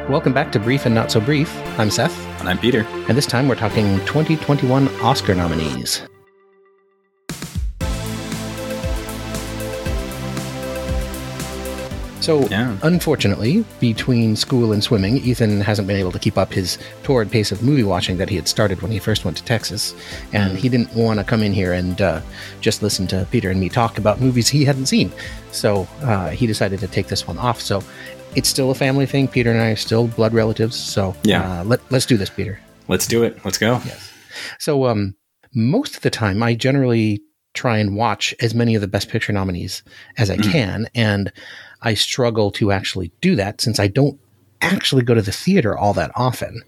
Welcome back to Brief and Not So Brief. I'm Seth. And I'm Peter. And this time we're talking 2021 Oscar nominees. So, Unfortunately, between school and swimming, Ethan hasn't been able to keep up his torrid pace of movie watching that he had started when he first went to Texas. And he didn't want to come in here and just listen to Peter and me talk about movies he hadn't seen. So he decided to take this one off. So it's still a family thing. Peter and I are still blood relatives. So let's do this, Peter. Let's do it. Let's go. Yes. So most of the time, I generally try and watch as many of the Best Picture nominees as I can. And I struggle to actually do that since I don't actually go to the theater all that often.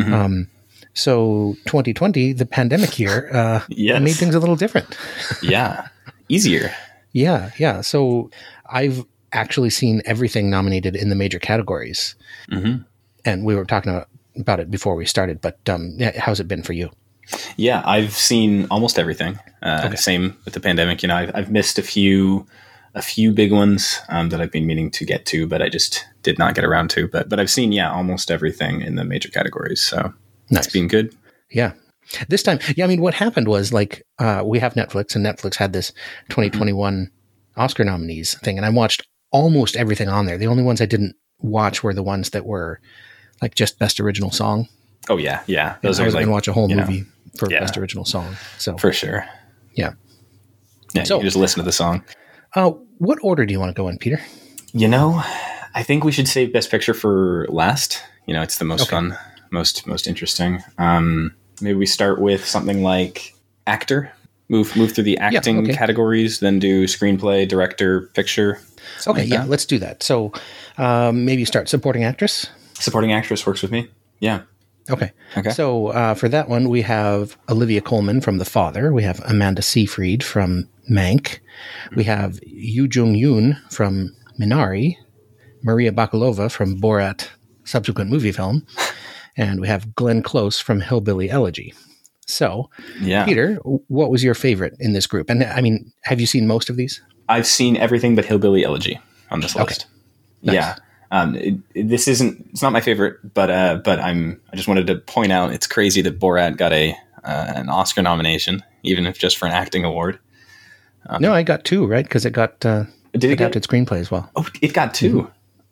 So 2020, the pandemic year, made things a little different. Easier. Yeah. So I've actually seen everything nominated in the major categories. And we were talking about it before we started, but how's it been for you? Yeah, I've seen almost everything. Same with the pandemic. I've missed a few big ones that I've been meaning to get to, but I just did not get around to. But I've seen, almost everything in the major categories. So nice. It's been good. Yeah. This time, what happened was we have Netflix, and Netflix had this 2021 Oscar nominees thing, and I watched almost everything on there. The only ones I didn't watch were the ones that were like just Best Original Song. Oh, yeah. Yeah. Those I was going to watch a whole movie for Best Original Song. So for sure. Yeah. Yeah. So, you just listen to the song. What order do you want to go in, Peter? I think we should save Best Picture for last. It's the most fun, most interesting. Maybe we start with something like actor. Move through the acting categories, then do screenplay, director, picture. Let's do that. So maybe start supporting actress. Supporting actress works with me. Yeah. Okay. So for that one, we have Olivia Colman from The Father. We have Amanda Seyfried from Mank. We have Yoo Jung-yoon from Minari. Maria Bakalova from Borat, subsequent movie film. And we have Glenn Close from Hillbilly Elegy. So, Peter, what was your favorite in this group? And have you seen most of these? I've seen everything but Hillbilly Elegy on this list. Nice. Yeah. It's not my favorite, but I just wanted to point out it's crazy that Borat got an Oscar nomination, even if just for an acting award. No, I got 2, right? Because it got adapted screenplay as well. Oh, it got 2.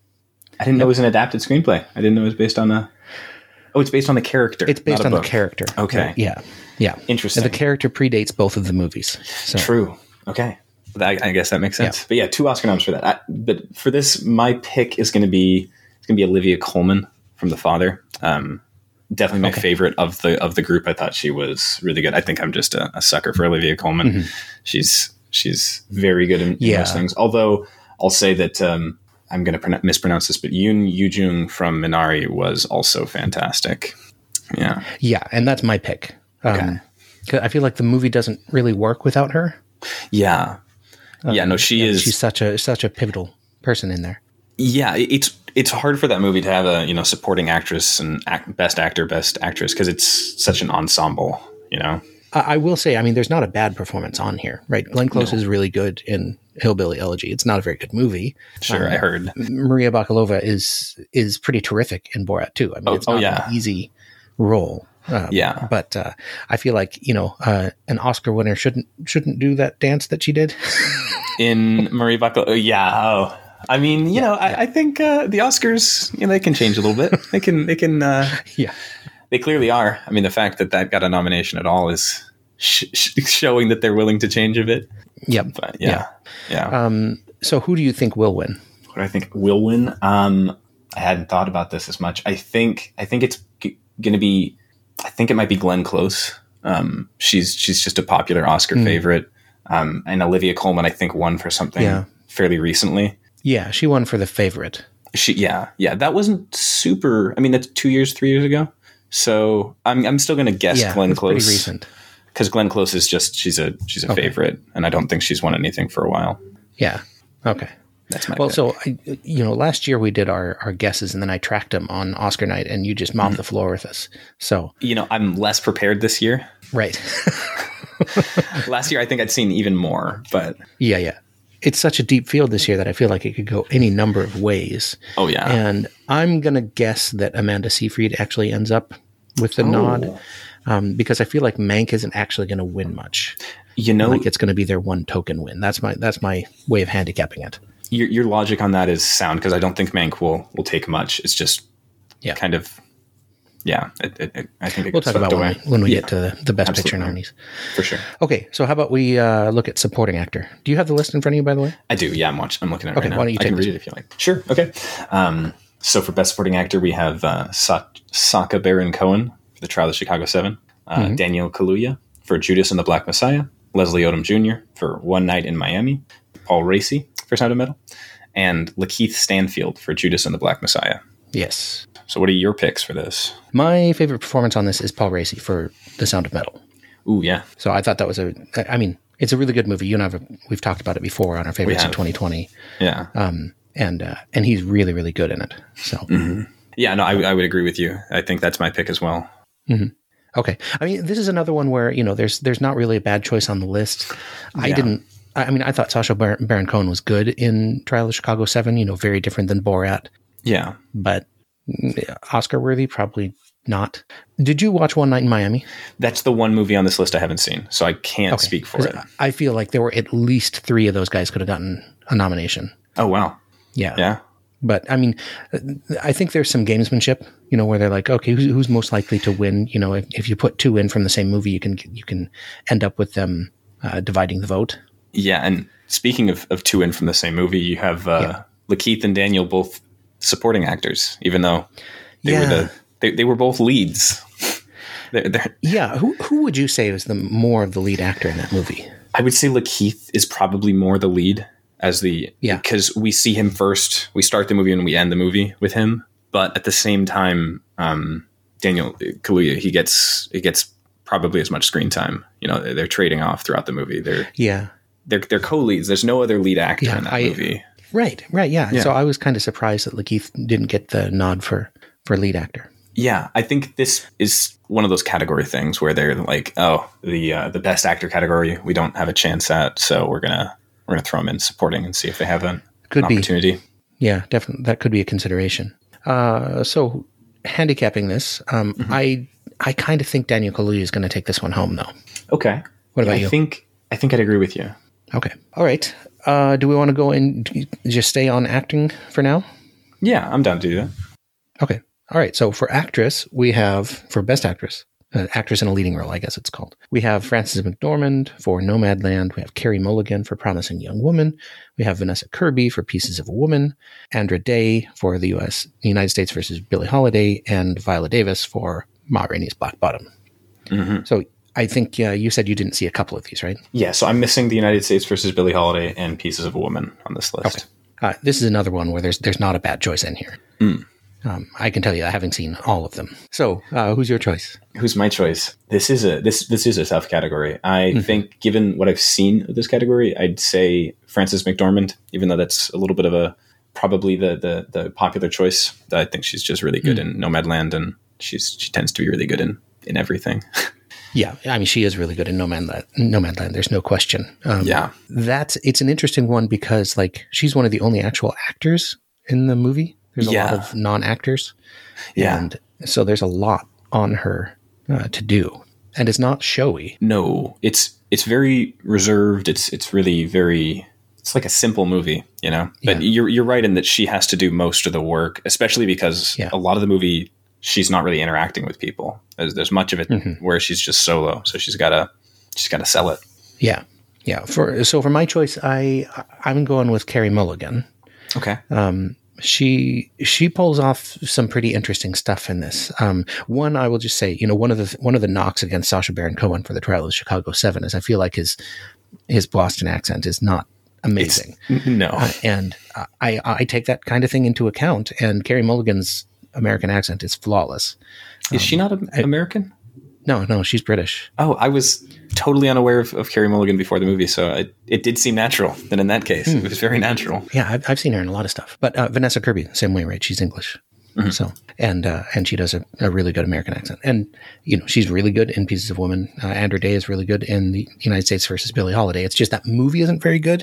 I didn't know it was an adapted screenplay. I didn't know it was based on it's based on the character. It's based on the character. Okay. Yeah. Interesting. And the character predates both of the movies. So. True. Okay. I guess that makes sense. Yeah. But 2 Oscar noms for that. But for this, my pick is going to be Olivia Colman from The Father. Definitely my favorite of the group. I thought she was really good. I think I'm just a sucker for Olivia Colman. She's very good in those things. Although I'll say that I'm going to mispronounce this, but Yoon Yoo-jung from Minari was also fantastic. Yeah. Yeah, and that's my pick. I feel like the movie doesn't really work without her. Yeah. She is. She's such a pivotal person in there. Yeah, it's hard for that movie to have a supporting actress and best actor, best actress because it's such an ensemble. I will say, there's not a bad performance on here, right? Glenn Close is really good in Hillbilly Elegy. It's not a very good movie. Sure, I heard. Maria Bakalova is pretty terrific in Borat too. It's not an easy role. But I feel like an Oscar winner shouldn't do that dance that she did in Maria Bakalova. Yeah. I think the Oscars, they can change a little bit. They can. They clearly are. The fact that got a nomination at all is showing that they're willing to change a bit. Yep. But yeah. So who do you think will win? What do I think will win? I hadn't thought about this as much. I think it's going to be. I think it might be Glenn Close. She's just a popular Oscar favorite. And Olivia Colman, I think, won for something fairly recently. Yeah, she won for The Favorite. That wasn't super. That's 3 years ago. So I'm still going to guess Glenn Close. Pretty recent. Because Glenn Close is she's a favorite, and I don't think she's won anything for a while. Yeah. Okay. That's my pick. So last year we did our guesses, and then I tracked them on Oscar night, and you just mopped the floor with us. So I'm less prepared this year. Right. Last year I think I'd seen even more, but yeah. it's such a deep field this year that I feel like it could go any number of ways. Oh, yeah. And I'm going to guess that Amanda Seyfried actually ends up with the nod, because I feel like Mank isn't actually going to win much. Like it's going to be their one token win. That's my way of handicapping it. Your logic on that is sound, because I don't think Mank will take much. It's just kind of... Yeah, I think we'll talk about when we get to the Best Picture nominees. For sure. Okay, so how about we look at supporting actor? Do you have the list in front of you, by the way? I do, yeah. I'm looking at it right now. Why don't you I can read it if you like. Sure, okay. So for Best Supporting Actor, we have Sacha Baron Cohen for The Trial of Chicago 7, Daniel Kaluuya for Judas and the Black Messiah, Leslie Odom Jr. for One Night in Miami, Paul Raci for Sound of Metal, and Lakeith Stanfield for Judas and the Black Messiah. Yes. So what are your picks for this? My favorite performance on this is Paul Raci for The Sound of Metal. Ooh, yeah. So I thought that was it's a really good movie. You and I we've talked about it before on our favorites of 2020. Yeah. And he's really, really good in it. So. Mm-hmm. Yeah, no, I would agree with you. I think that's my pick as well. Mm-hmm. Okay. I mean, this is another one where, there's not really a bad choice on the list. Yeah. I thought Sacha Baron Cohen was good in Trial of Chicago 7, very different than Borat. Yeah. But Oscar worthy, probably not. Did you watch One Night in Miami? That's the one movie on this list I haven't seen, so I can't speak for it. I feel like there were at least 3 of those guys could have gotten a nomination. Oh, wow. Yeah. Yeah. But I think there's some gamesmanship, where they're like, okay, who's most likely to win? If you put 2 in from the same movie, you can end up with them dividing the vote. Yeah. And speaking of 2 in from the same movie, you have Lakeith and Daniel both supporting actors, even though they were both leads. Yeah. Who would you say was the more of the lead actor in that movie? I would say Lakeith is probably more the lead because we see him first. We start the movie and we end the movie with him. But at the same time, Daniel Kaluuya, he gets probably as much screen time. They're trading off throughout the movie. They're co-leads. There's no other lead actor in that movie. Right, yeah. So I was kind of surprised that Lakeith didn't get the nod for lead actor. Yeah, I think this is one of those category things where they're like, oh, the best actor category we don't have a chance at, so we're gonna throw them in supporting and see if they have an opportunity. Yeah, definitely, that could be a consideration. So handicapping this, I kind of think Daniel Kaluuya is going to take this one home, though. Okay, what about you? I think I'd agree with you. Okay, all right. Do we want to go and just stay on acting for now? Yeah, I'm down to do that. Okay. All right. So for actress, we have, for Best Actress, actress in a leading role, I guess it's called. We have Frances McDormand for Nomadland. We have Carey Mulligan for Promising Young Woman. We have Vanessa Kirby for Pieces of a Woman. Andra Day for the United States versus Billie Holiday. And Viola Davis for Ma Rainey's Black Bottom. Mm-hmm. So I think you said you didn't see a couple of these, right? Yeah, so I'm missing the United States versus Billie Holiday and Pieces of a Woman on this list. Okay. This is another one where there's not a bad choice in here. Mm. I can tell you, I haven't seen all of them. So, who's your choice? Who's my choice? This is a tough category. I think, given what I've seen of this category, I'd say Frances McDormand, even though that's a little bit of probably the popular choice. I think she's just really good in Nomadland, and she tends to be really good in everything. Yeah, she is really good in Nomadland. There's no question. It's an interesting one because she's one of the only actual actors in the movie. There's a lot of non-actors. Yeah. And so there's a lot on her to do. And it's not showy. No, it's very reserved. It's really very, it's like a simple movie, But you're right in that she has to do most of the work, especially because a lot of the movie, she's not really interacting with people. There's much of it where she's just solo. So she's gotta sell it. Yeah. Yeah. For my choice, I'm going with Carey Mulligan. Okay. She pulls off some pretty interesting stuff in this. One, I will just say, one of the knocks against Sacha Baron Cohen for The Trial of Chicago 7 is I feel like his Boston accent is not amazing. No. And I take that kind of thing into account. And Carey Mulligan's American accent is flawless. Is she not American? No, she's British. Oh, I was totally unaware of Carey Mulligan before the movie, so it did seem natural. Then in that case, it was very natural. Yeah, I've seen her in a lot of stuff. But Vanessa Kirby, same way, right? She's English. So, and she does a really good American accent. And, she's really good in Pieces of Woman. Andra Day is really good in the United States versus Billie Holiday. It's just that movie isn't very good.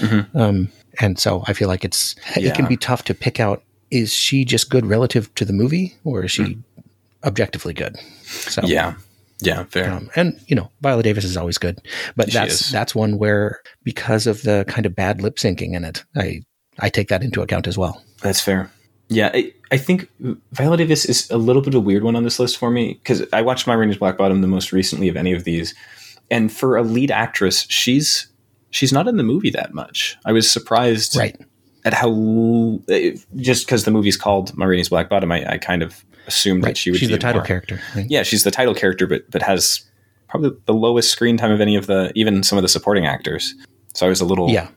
And so I feel like it can be tough to pick out, is she just good relative to the movie, or is she objectively good? So yeah, fair. And Viola Davis is always good, but that's one where, because of the kind of bad lip syncing in it, I take that into account as well. That's fair. Yeah, I think Viola Davis is a little bit of a weird one on this list for me, because I watched Ma Rainey's Black Bottom the most recently of any of these, and for a lead actress, she's not in the movie that much. I was surprised at how, just because the movie's called Ma Rainey's Black Bottom, I kind of assumed that she would be the title character. Right? Yeah, she's the title character, but has probably the lowest screen time of any of even some of the supporting actors. So I was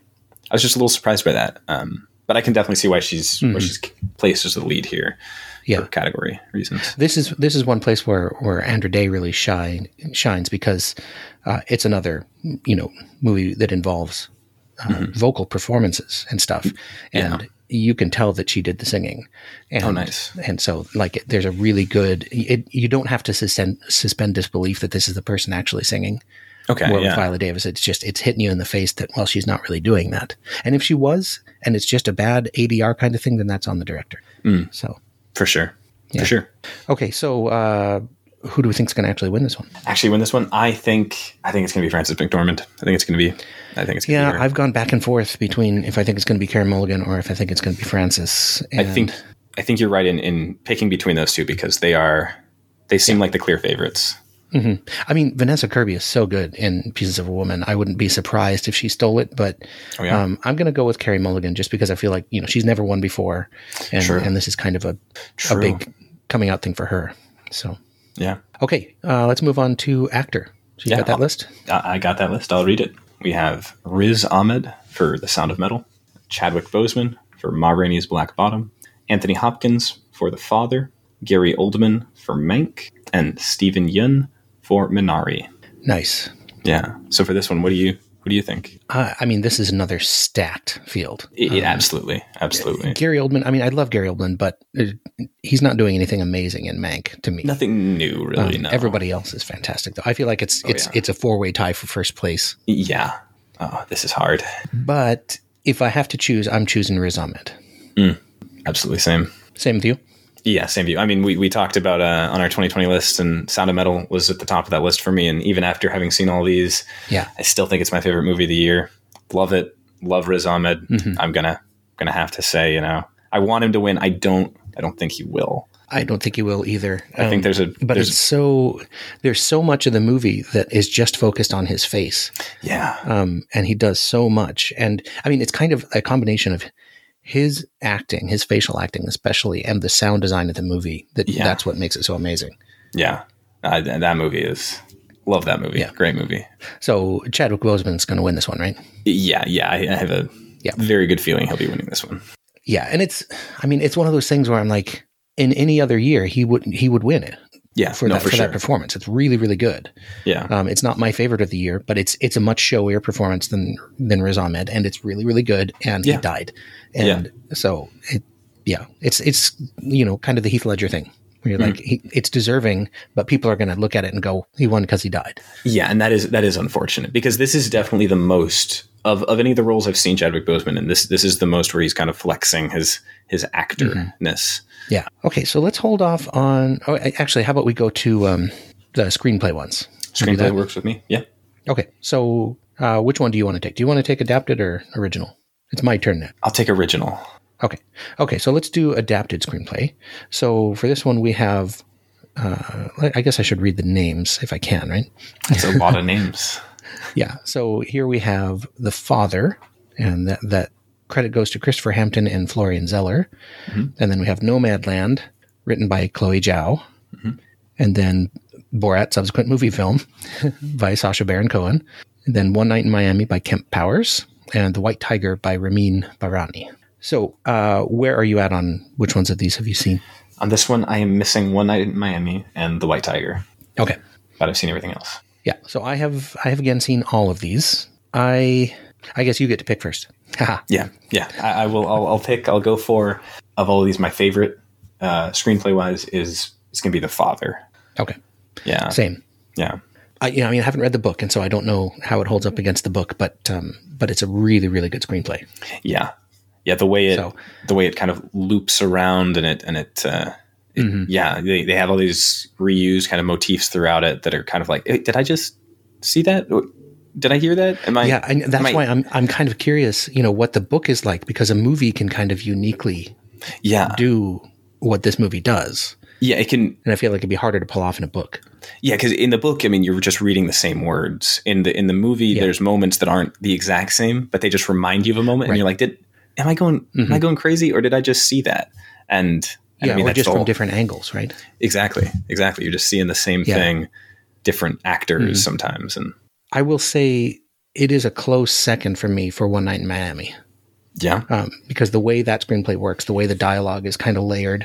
I was just a little surprised by that. But I can definitely see why she's placed as the lead here for category reasons. This is one place where Andra Day really shines, because it's another movie that involves vocal performances and stuff, and you can tell that she did the singing. And, nice! And so, there's a really good. You don't have to suspend disbelief that this is the person actually singing. Okay, with Viola Davis, it's hitting you in the face that, well, she's not really doing that. And if she was, and it's just a bad ADR kind of thing, then that's on the director. So for sure. Okay, so who do we think is going to actually win this one? I think it's going to be Frances McDormand. I think it's going to be her. I've gone back and forth between if I think it's going to be Karen Mulligan or if I think it's going to be Frances. I think you're right in picking between those two, because they seem like the clear favorites. I mean, Vanessa Kirby is so good in Pieces of a Woman. I wouldn't be surprised if she stole it, but I'm going to go with Carey Mulligan, just because I feel like, she's never won before, and this is kind of a big coming out thing for her. So, yeah. Okay, let's move on to actor. So you got that list? I got that list. I'll read it. We have Riz Ahmed for The Sound of Metal, Chadwick Boseman for Ma Rainey's Black Bottom, Anthony Hopkins for The Father, Gary Oldman for Mank, and Steven Yeun for Minari. Nice. Yeah. So for this one, what do you think? I mean, this is another stacked field. Absolutely. Gary Oldman. I mean, I love Gary Oldman, but he's not doing anything amazing in Mank to me. Nothing new, really. No. Everybody else is fantastic, though. I feel like it's a 4-way tie for first place. Yeah. Oh, this is hard. But if I have to choose, I'm choosing Riz Ahmed. Absolutely same. Same with you. Yeah, same view. I mean, we talked about on our 2020 list, and Sound of Metal was at the top of that list for me. And even after having seen all these, I still think it's my favorite movie of the year. Love it. Love Riz Ahmed. I'm gonna have to say, I want him to win. I don't think he will. I don't think he will either. I think there's so much of the movie that is just focused on his face. Yeah. And he does so much. And I mean, it's kind of a combination of his acting, his facial acting especially, and the sound design of the movie. That's what makes it so amazing. Yeah. That movie love that movie. Yeah. Great movie. So Chadwick Boseman's going to win this one, right? Yeah. I have a very good feeling he'll be winning this one. Yeah. And it's one of those things where I'm like, in any other year, he would win it. Yeah, for that performance. It's really, really good. Yeah. It's not my favorite of the year, but it's a much showier performance than Riz Ahmed, and it's really, really good. And he died. And so it's kind of the Heath Ledger thing where you're like, it's deserving, but people are going to look at it and go, he won because he died. Yeah. And that is unfortunate, because this is definitely the most of any of the roles I've seen Chadwick Boseman in. This is the most where he's kind of flexing his actorness. Yeah. Okay. So let's hold off on. Oh, actually, how about we go to the screenplay ones? Screenplay works with me. Yeah. Okay. So which one do you want to take? Do you want to take adapted or original? It's my turn now. I'll take original. Okay. So let's do adapted screenplay. So for this one, we have. I guess I should read the names if I can. Right. That's a lot of names. Yeah. So here we have The Father, and that credit goes to Christopher Hampton and Florian Zeller. And then we have Nomadland, written by Chloe Zhao. And then Borat, subsequent movie film, by Sacha Baron Cohen. And then One Night in Miami by Kemp Powers. And The White Tiger by Ramin Bahrani. So where are you at on which ones of these have you seen? On this one, I am missing One Night in Miami and The White Tiger. Okay. But I've seen everything else. Yeah. So I have again seen all of these. I guess you get to pick first. Yeah. I will. I'll pick. I'll go for, of all of these, my favorite screenplay wise is going to be The Father. Okay. Yeah. Same. Yeah. I haven't read the book, and so I don't know how it holds up against the book, but it's a really, really good screenplay. Yeah. Yeah. The way it kind of loops around and it yeah, they have all these reused kind of motifs throughout it that are kind of like, hey, did I just see that? Did I hear that? And that's why I'm kind of curious, what the book is like, because a movie can kind of uniquely do what this movie does. Yeah, it can. And I feel like it'd be harder to pull off in a book. Yeah, because in the book, you're just reading the same words. In the movie, there's moments that aren't the exact same, but they just remind you of a moment, and you're like, am I going crazy, or did I just see that? And or just from different angles, right? Exactly. You're just seeing the same thing, different actors sometimes. And I will say it is a close second for me for One Night in Miami. Yeah. Because the way that screenplay works, the way the dialogue is kind of layered,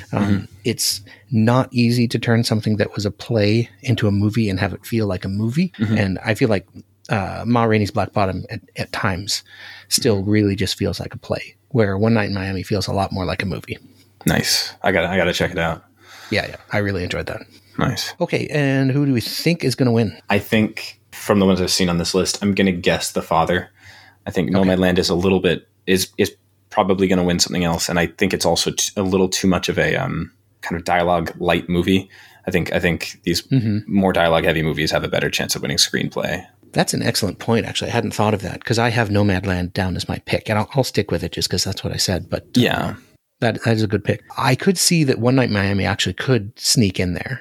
it's not easy to turn something that was a play into a movie and have it feel like a movie. And I feel like Ma Rainey's Black Bottom at times still really just feels like a play, where One Night in Miami feels a lot more like a movie. Nice. I gotta check it out. Yeah. I really enjoyed that. Nice. Okay, and who do we think is going to win? I think from the ones I've seen on this list, I'm going to guess The Father. I think Nomadland is a little bit is probably going to win something else, and I think it's also a little too much of a kind of dialogue light movie. I think these more dialogue heavy movies have a better chance of winning screenplay. That's an excellent point. Actually, I hadn't thought of that, because I have Nomadland down as my pick, and I'll stick with it just because that's what I said. But yeah, that is a good pick. I could see that One Night in Miami actually could sneak in there.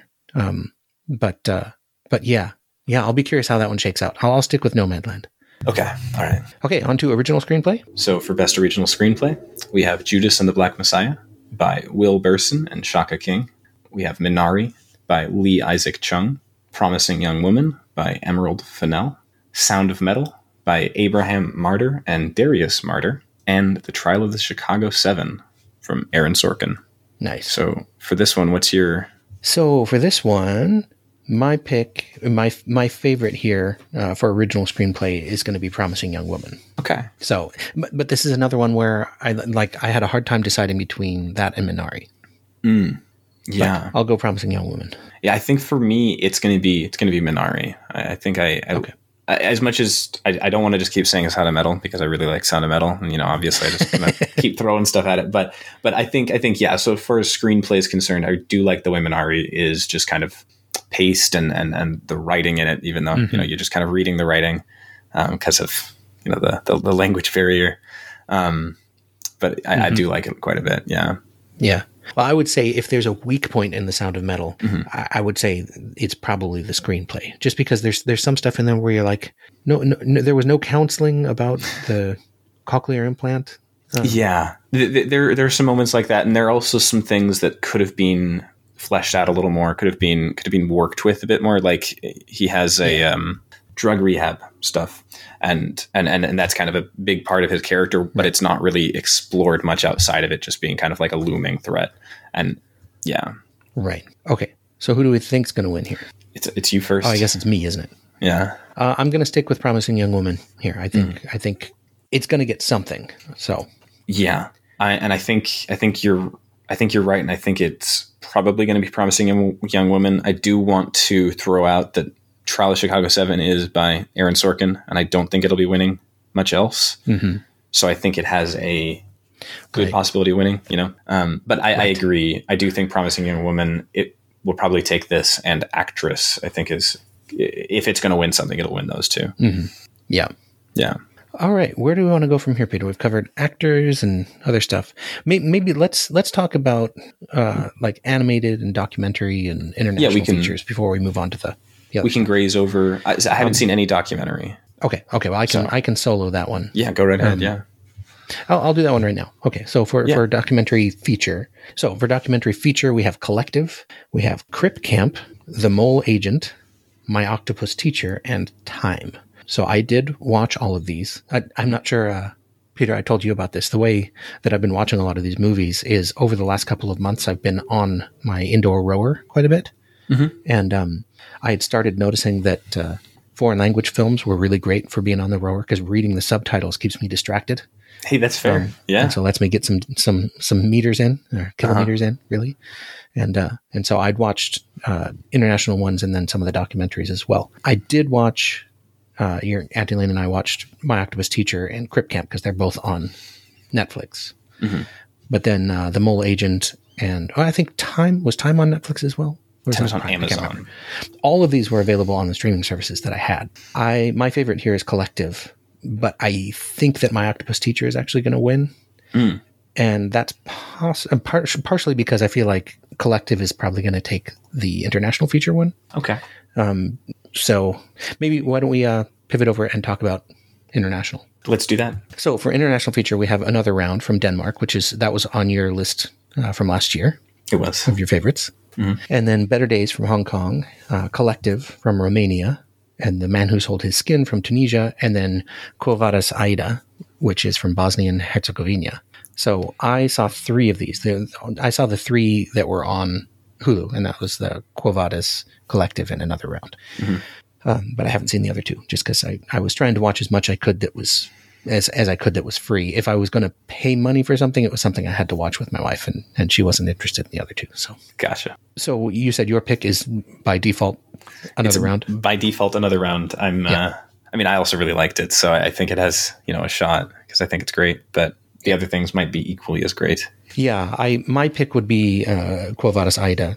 But yeah, I'll be curious how that one shakes out. I'll stick with Nomadland. Okay. All right. Okay. On to original screenplay. So for best original screenplay, we have Judas and the Black Messiah by Will Burson and Shaka King. We have Minari by Lee Isaac Chung. Promising Young Woman by Emerald Fennell. Sound of Metal by Abraham Marder and Darius Marder. And The Trial of the Chicago 7 from Aaron Sorkin. Nice. So for this one, what's your... So for this one, my pick, my favorite here for original screenplay is going to be Promising Young Woman. Okay. So, but this is another one where I had a hard time deciding between that and Minari. Yeah, but I'll go Promising Young Woman. Yeah, I think for me it's going to be Minari. I think okay. As much as I don't want to just keep saying Sound of Metal, because I really like Sound of Metal, and obviously I just gonna keep throwing stuff at it. But I think yeah. So for as screenplay is concerned, I do like the way Minari is just kind of paced and the writing in it, even though you're just kind of reading the writing because of the language barrier. But I do like it quite a bit. Yeah. Yeah. Well, I would say if there's a weak point in The Sound of Metal, I would say it's probably the screenplay, just because there's some stuff in there where you're like, no, there was no counseling about the cochlear implant. Yeah, there are some moments like that, and there are also some things that could have been fleshed out a little more, could have been worked with a bit more. Like he has a drug rehab stuff, and that's kind of a big part of his character, but it's not really explored much outside of it just being kind of like a looming threat. And yeah. Right. Okay. So who do we think's going to win here? It's you first. Oh, I guess it's me, isn't it? Yeah. I'm going to stick with Promising Young Woman here. I think it's going to get something. So yeah. I think you're right. And I think it's probably going to be Promising Young Woman. I do want to throw out that Trial of Chicago 7 is by Aaron Sorkin, and I don't think it'll be winning much else. So I think it has a good possibility of winning, But I agree. I do think Promising Young Woman, it will probably take this, and Actress, I think, is, if it's going to win something, it'll win those two. Yeah. Yeah. All right. Where do we want to go from here, Peter? We've covered actors and other stuff. Maybe let's talk about like animated and documentary and international features before we move on to the we can graze over. I haven't seen any documentary. Okay. Well, I can solo that one. Yeah, go right ahead. Yeah, I'll do that one right now. Okay. So for documentary feature, we have Collective, we have Crip Camp, The Mole Agent, My Octopus Teacher, and Time. So I did watch all of these. I'm not sure, Peter, I told you about this. The way that I've been watching a lot of these movies is over the last couple of months, I've been on my indoor rower quite a bit. And I had started noticing that foreign language films were really great for being on the rower, because reading the subtitles keeps me distracted. Hey, that's fair. Yeah. And so lets me get some meters in, or kilometers in, really. And so I'd watched international ones and then some of the documentaries as well. I did watch, your Auntie Lane and I watched My Octopus Teacher and Crip Camp because they're both on Netflix. Mm-hmm. But then The Mole Agent and I think Time on Netflix as well. Time was on Amazon. All of these were available on the streaming services that I had. My favorite here is Collective, but I think that My Octopus Teacher is actually going to win. Mm. And that's partially because I feel like Collective is probably going to take the international feature one. Okay. So maybe why don't we pivot over and talk about international? Let's do that. So for international feature, we have Another Round from Denmark, that was on your list from last year. It was. Of your favorites. Mm-hmm. And then Better Days from Hong Kong, Collective from Romania, and The Man Who Sold His Skin from Tunisia, and then Quo Vadis Aida, which is from Bosnia and Herzegovina. So I saw 3 of these. I saw the 3 that were on Hulu, and that was the Quo Vadis, Collective, and Another Round. Mm-hmm. But I haven't seen the other 2, just because I was trying to watch as much I could that was as I could that was free. If I was going to pay money for something, it was something I had to watch with my wife, and she wasn't interested in the other 2. So gotcha. So you said your pick is by default Another Round? By default, Another Round. I mean, I also really liked it, so I think it has, a shot because I think it's great, but the other things might be equally as great. Yeah, my pick would be Quo Vadis Aida.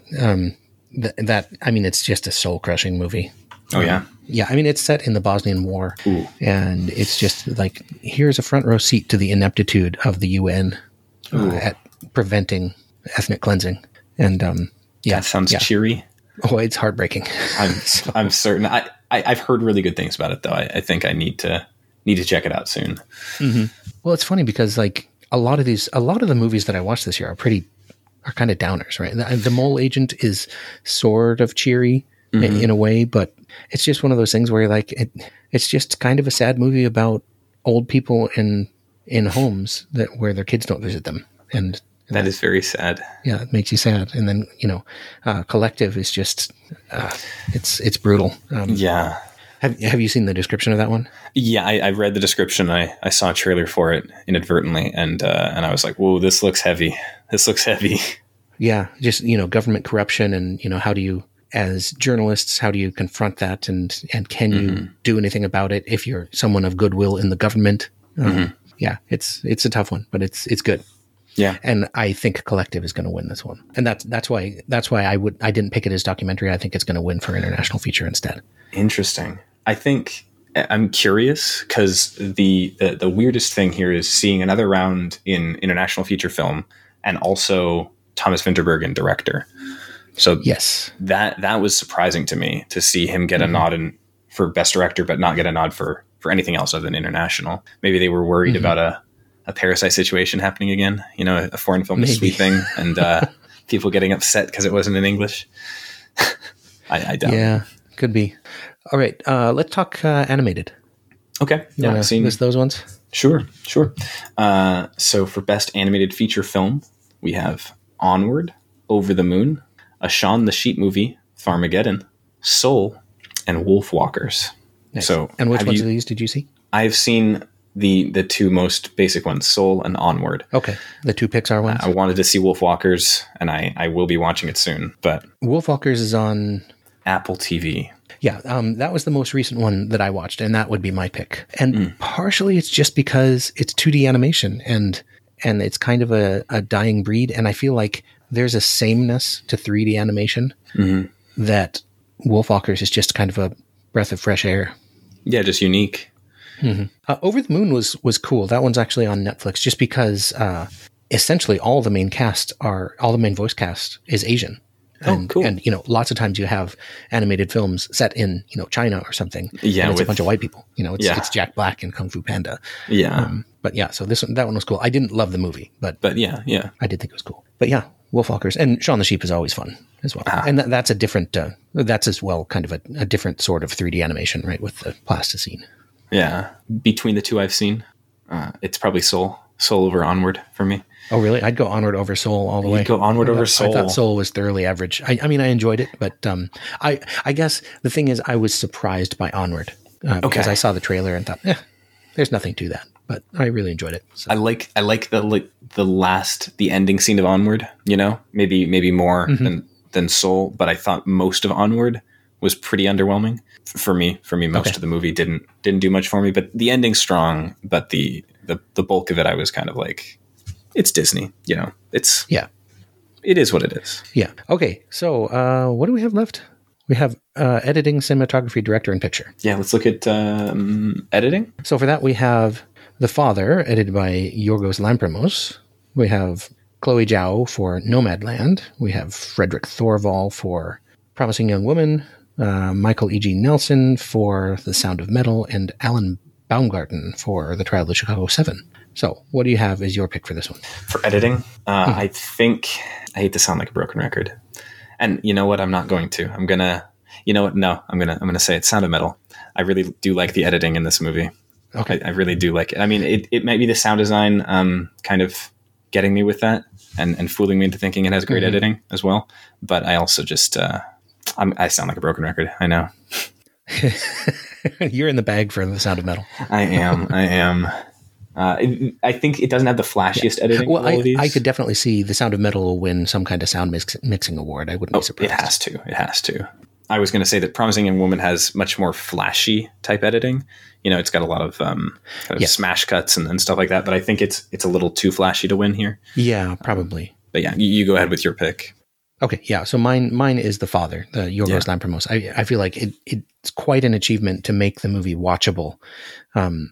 It's just a soul-crushing movie. Oh, yeah? Yeah, it's set in the Bosnian War. Ooh. And it's just like, here's a front row seat to the ineptitude of the UN at preventing ethnic cleansing. And that sounds cheery. Oh, it's heartbreaking. I'm certain. I've heard really good things about it, though. I think I need to check it out soon. Mm-hmm. Well, it's funny because like a lot of the movies that I watched this year are kind of downers, right? The Mole Agent is sort of cheery in a way, but it's just one of those things where like it's just kind of a sad movie about old people in homes where their kids don't visit them, and that is very sad. Yeah, it makes you sad. And then Collective is just it's brutal. Yeah. Have you seen the description of that one? Yeah, I read the description. I saw a trailer for it inadvertently, and I was like, "Whoa, this looks heavy. This looks heavy." Yeah, just government corruption, and how do you, as journalists, how do you confront that, and can you do anything about it if you're someone of goodwill in the government? Yeah, it's a tough one, but it's good. Yeah, and I think Collective is going to win this one, and that's why I didn't pick it as documentary. I think it's going to win for international feature instead. Interesting. I think I'm curious because the weirdest thing here is seeing Another Round in international feature film and also Thomas Vinterberg in director. So yes, that was surprising to me to see him get a nod for best director, but not get a nod for anything else other than international. Maybe they were worried about a Parasite situation happening again. A foreign film is sweeping and people getting upset because it wasn't in English. I doubt. Yeah, could be. All right, let's talk animated. Okay. Yeah, I've seen those ones. Sure. So for best animated feature film, we have Onward, Over the Moon, a Shaun the Sheep movie, Farmageddon, Soul, and Wolfwalkers. Nice. So, and which ones of these did you see? I've seen the 2 most basic ones, Soul and Onward. Okay, the 2 Pixar ones. I wanted to see Wolfwalkers, and I will be watching it soon. But Wolfwalkers is on Apple TV. Yeah, that was the most recent one that I watched, and that would be my pick. And partially it's just because it's 2D animation, and it's kind of a dying breed, and I feel like there's a sameness to 3D animation that Wolfwalkers is just kind of a breath of fresh air. Yeah, just unique. Over the Moon was cool. That one's actually on Netflix, just because essentially all the main voice cast is Asian. And, cool. And, lots of times you have animated films set in, China or something. Yeah. And it's a bunch of white people. It's Jack Black and Kung Fu Panda. Yeah. But yeah, so that one was cool. I didn't love the movie, but yeah. I did think it was cool. But yeah, Wolfwalkers and Shaun the Sheep is always fun as well. And that's a different, that's as well kind of a different sort of 3D animation, right? With the plasticine. Yeah. Between the 2 I've seen, it's probably Soul over Onward for me. Oh, really? I'd go Onward over Soul all the way. You'd go Onward over Soul. I thought Soul was thoroughly average. I enjoyed it, but I guess the thing is I was surprised by Onward because I saw the trailer and thought, there's nothing to that. but I really enjoyed it. So. I like the ending scene of Onward, maybe more than Soul, but I thought most of Onward was pretty underwhelming for me. Most of the movie didn't do much for me, but the ending's strong, but the bulk of it, I was kind of like, it's Disney, it is what it is. Yeah. Okay. So, what do we have left? We have editing, cinematography, director, and picture. Yeah. Let's look at editing. So for that, we have The Father, edited by Yorgos Lanthimos. We have Chloe Zhao for Nomadland. We have Frederick Thorvall for Promising Young Woman. Michael E.G. Nelson for The Sound of Metal. And Alan Baumgarten for The Trial of the Chicago 7. So what do you have as your pick for this one? For editing, I think, I hate to sound like a broken record. And you know what? I'm not going to. I'm gonna say it's Sound of Metal. I really do like the editing in this movie. Okay. I really do like it. I mean, it might be the sound design kind of getting me with that and fooling me into thinking it has great editing as well. But I also just, I sound like a broken record. I know. You're in the bag for The Sound of Metal. I am. I think it doesn't have the flashiest editing. Well, I could definitely see The Sound of Metal will win some kind of sound mixing award. I wouldn't be surprised. It has to. I was going to say that Promising Young Woman has much more flashy type editing. It's got a lot of smash cuts and stuff like that. But I think it's a little too flashy to win here. Yeah, probably. But yeah, you go ahead with your pick. Okay, yeah. So mine is The Father, the Yorgos Lanthimos. I feel like it's quite an achievement to make the movie watchable, and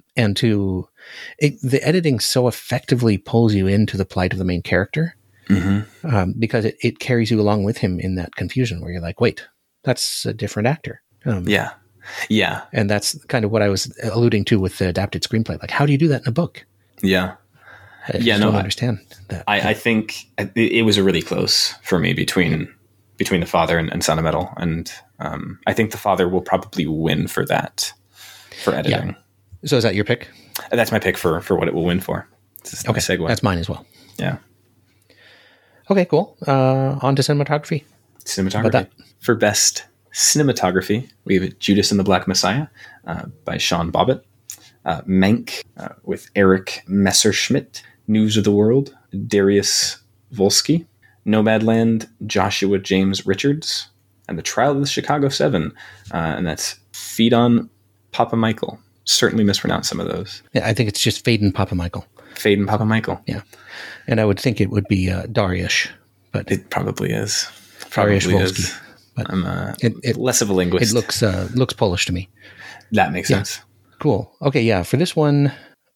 the editing so effectively pulls you into the plight of the main character, because it carries you along with him in that confusion where you're like, wait, that's a different actor. Yeah. And that's kind of what I was alluding to with the adapted screenplay. Like, how do you do that in a book? Yeah. I don't understand that. I think it was a really close for me between The Father and Sound of Metal. And I think The Father will probably win for that, for editing. Yeah. So is that your pick? That's my pick for what it will win for. Okay, segue. That's mine as well. Yeah. Okay, cool. On to cinematography. For best cinematography, we have Judas and the Black Messiah by Sean Bobbitt. Mank with Eric Messerschmidt. News of the World, Darius Volsky. Nomadland, Joshua James Richards. And The Trial of the Chicago 7. And that's Phaedon Papamichael. Certainly mispronounced some of those. Yeah, I think it's just Phaedon Papamichael. Phaedon Papamichael. Yeah. And I would think it would be Darius, but it probably is. Darius Volsky. But I'm less of a linguist. It looks Polish to me. That makes sense. Cool. Okay, yeah. For this one,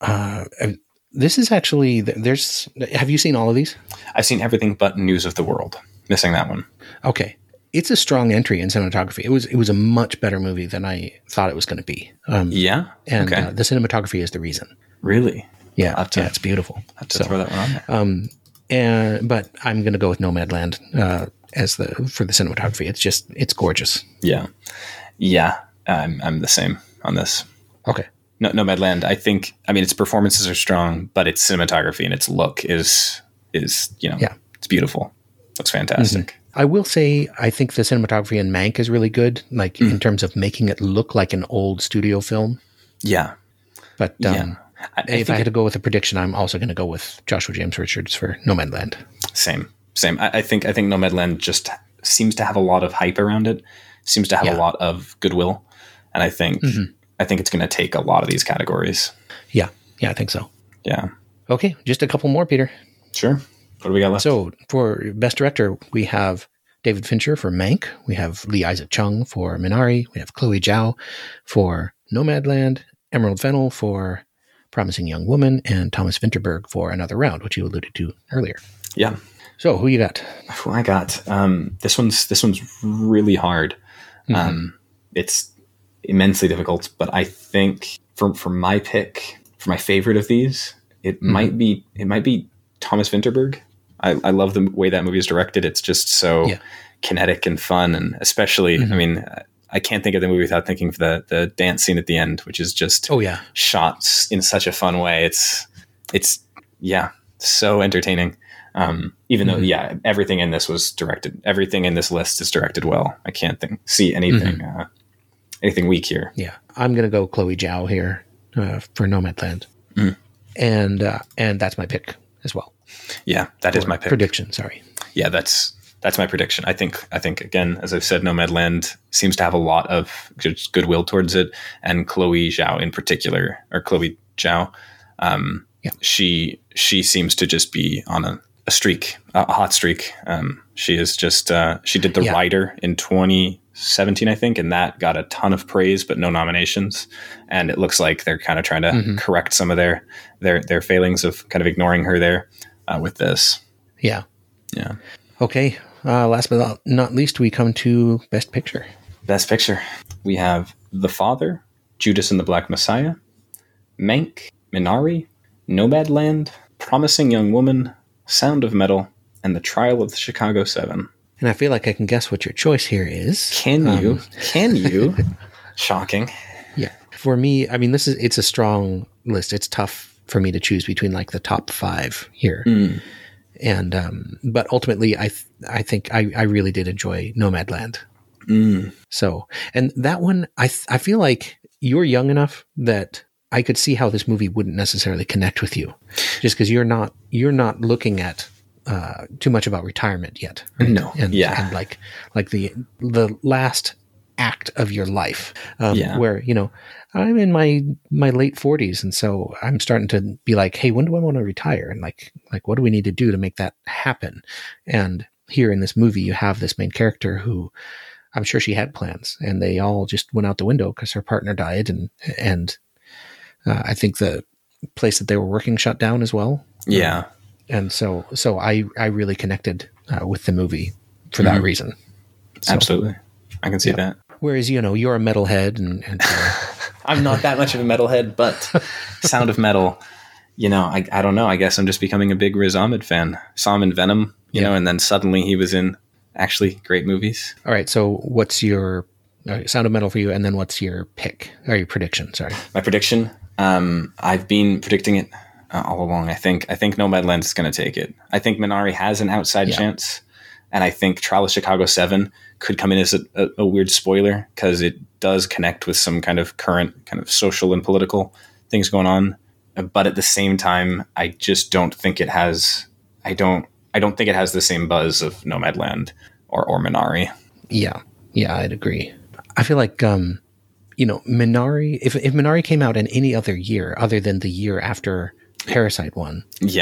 this is actually have you seen all of these? I've seen everything but News of the World. Missing that one. Okay. It's a strong entry in cinematography. It was a much better movie than I thought it was going to be. Yeah? And the cinematography is the reason. Really? Yeah. It's beautiful. I have to throw that one on there. But I'm going to go with Nomadland for the cinematography. It's gorgeous. Yeah. Yeah. I'm the same on this. Okay. Nomadland, its performances are strong, but its cinematography and its look is it's beautiful. Looks fantastic. Mm-hmm. I will say, I think the cinematography in Mank is really good, like in terms of making it look like an old studio film. Yeah. But if I had to go with a prediction, I'm also going to go with Joshua James Richards for Nomadland. Same. I think Nomadland just seems to have a lot of hype around it, seems to have a lot of goodwill. And I think it's going to take a lot of these categories. Yeah, I think so. Yeah. Okay, just a couple more, Peter. Sure. What do we got left? So for Best Director, we have David Fincher for Mank. We have Lee Isaac Chung for Minari. We have Chloe Zhao for Nomadland. Emerald Fennell for Promising Young Woman. And Thomas Vinterberg for Another Round, which you alluded to earlier. Yeah. So who you got? Who I got? This one's really hard. It's immensely difficult, but I think for my pick, for my favorite of these, it might be Thomas Vinterberg. I love the way that movie is directed. It's just so kinetic and fun, and especially, I can't think of the movie without thinking of the dance scene at the end, which is just shot in such a fun way. It's so entertaining. Even though everything in this list is directed well. I can't see anything anything weak here. Yeah, I'm gonna go Chloe Zhao here for Nomadland. and that's my pick as well. Yeah, that is my pick. Prediction. Sorry. Yeah, that's my prediction. I think again, as I've said, Nomadland seems to have a lot of just goodwill towards it, and Chloe Zhao in particular, or Chloe Zhao, she seems to just be on a streak, a hot streak. She is just she did The Rider in 2017, I think, and that got a ton of praise but no nominations. And it looks like they're kind of trying to correct some of their failings of kind of ignoring her there with this. Yeah. Yeah. Okay. Last but not least, we come to Best Picture. Best Picture. We have The Father, Judas and the Black Messiah, Mank, Minari, Nomadland, Promising Young Woman, Sound of Metal, and The Trial of the Chicago 7. And I feel like I can guess what your choice here is. Can you? Shocking. Yeah. For me, I mean, it's a strong list. It's tough for me to choose between like the top 5 here. And but ultimately, I think I really did enjoy Nomadland. So, and that one, I feel like you're young enough that I could see how this movie wouldn't necessarily connect with you, just because you're not looking at too much about retirement yet. Right? No, and like the last act of your life, where I'm in my late 40s, and so I'm starting to be like, hey, when do I want to retire? And like what do we need to do to make that happen? And here in this movie, you have this main character who, I'm sure she had plans, and they all just went out the window because her partner died, and I think the place that they were working shut down as well. Yeah, and so I really connected with the movie for that reason. So, absolutely, I can see that. Whereas you're a metalhead, and I'm not that much of a metalhead, but Sound of Metal, I don't know. I guess I'm just becoming a big Riz Ahmed fan. Saw him in Venom, and then suddenly he was in actually great movies. All right. So what's your Sound of Metal for you? And then what's your pick or your prediction? Sorry. My prediction. I've been predicting it all along. I think Nomadland is going to take it. I think Minari has an outside chance. And I think Trial of Chicago 7 could come in as a weird spoiler because it does connect with some kind of current kind of social and political things going on. But at the same time, I just don't think it has. I don't think it has the same buzz of Nomadland or Minari. Yeah, I'd agree. I feel like Minari. If Minari came out in any other year other than the year after Parasite won,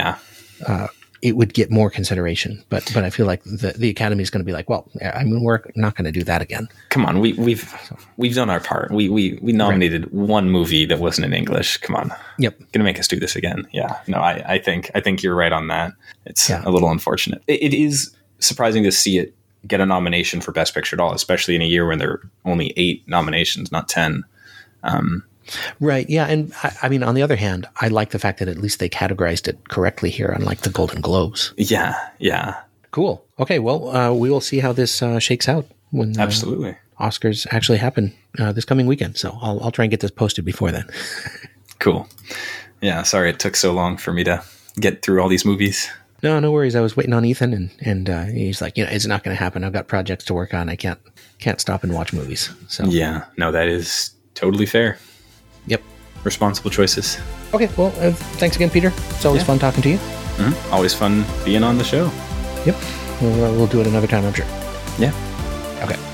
it would get more consideration. But I feel like the Academy is going to be like, well, I mean, we're not going to do that again. Come on, we've done our part. We nominated one movie that wasn't in English. Come on, yep, going to make us do this again? Yeah, no, I think you're right on that. It's a little unfortunate. It is surprising to see it get a nomination for Best Picture at all, especially in a year when there are only 8 nominations, not 10. Right. Yeah. And I mean, on the other hand, I like the fact that at least they categorized it correctly here, unlike the Golden Globes. Yeah. Cool. Okay. Well, we will see how this shakes out when absolutely Oscars actually happen this coming weekend. So I'll try and get this posted before then. Cool. Yeah. Sorry it took so long for me to get through all these movies. No worries. I was waiting on Ethan, and he's like, it's not going to happen. I've got projects to work on. I can't stop and watch movies. So yeah. No, that is totally fair. Yep. Responsible choices. Okay. Well, thanks again, Peter. It's always fun talking to you. Mm-hmm. Always fun being on the show. Yep. We'll do it another time, I'm sure. Yeah. Okay.